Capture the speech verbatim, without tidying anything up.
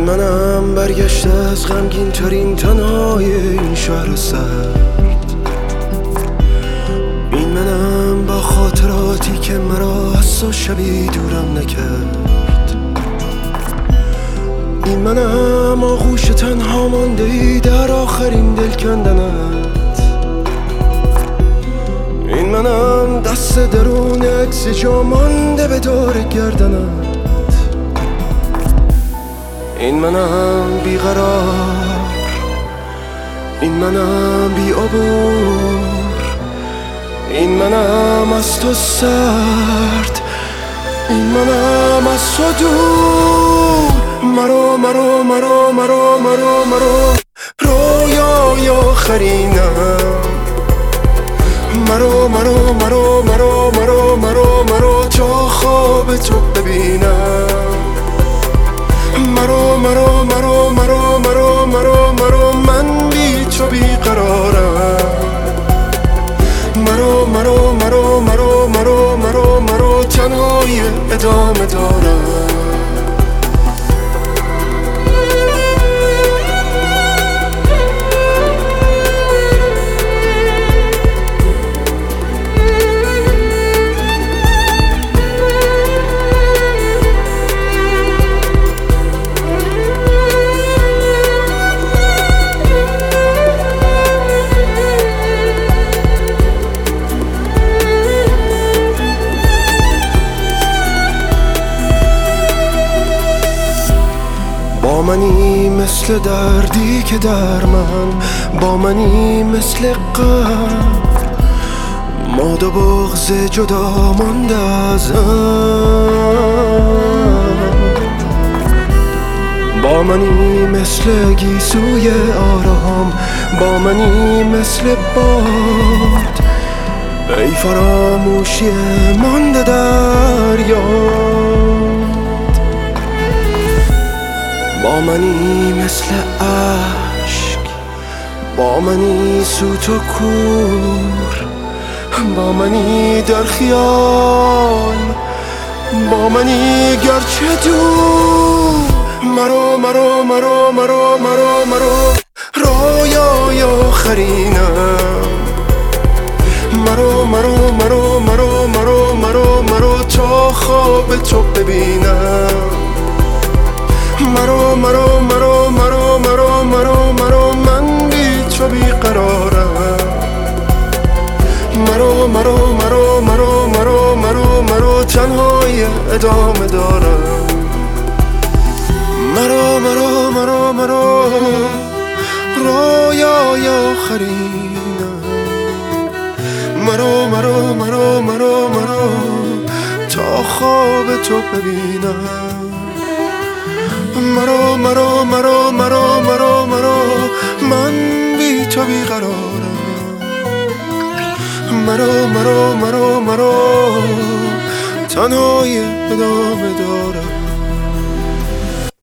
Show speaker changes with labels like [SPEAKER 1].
[SPEAKER 1] این منم برگشته از غمگین ترین تنهای این شهر سرد. این منم با خاطراتی که مرا از تو شبی دورم نکرد. این منم آغوش تنها مانده ای در آخرین دل کندنت. این منم دست درون عکس جا مانده به دور گردنت. این منم بیقرار، این منم بی عبور، این منم از تو سرد، این منم از تو دور. مرو مرو مرو مرو مرو مرو رویای آخرینم. مرو مرو مرو مرو مرو مرو مرو تا خواب تو ببینم. مرو مرو مرو مرو مرو مرو مرو من بی تو بیقرارم. مرو مرو مرو مرو مرو مرو مرو تنهای ادامه دارم. با منی مثل دردی که در من، با منی مثل غم، ماد و بغض جدا مانده ازم. با منی مثل گیسوی آرام، با منی مثل باد، ای فراموشی مانده در یاد. با منی مثل عشق، با منی سوت و کور، با منی در خیال، با منی گرچه دور. مرو مرو مرو مرو مرو مرو رویای آخرینم. مرو مرو مرو مرو مرو مرو مرو تا خواب تو ببینم. مرو مرو مرو مرو مرو مرو مرو من بی تو بیقرارم. مرو مرو مرو مرو مرو مرو مرو تنهای ادامه دارم. مرو مرو مرو مرو رویای آخرینم. مرو مرو مرو مرو مرو تا خواب تو ببینم. مرو مرو مرو مرو مرو مرو من بی تو بیقرارم. مرو مرو مرو مرو تنهای ادامه دارم.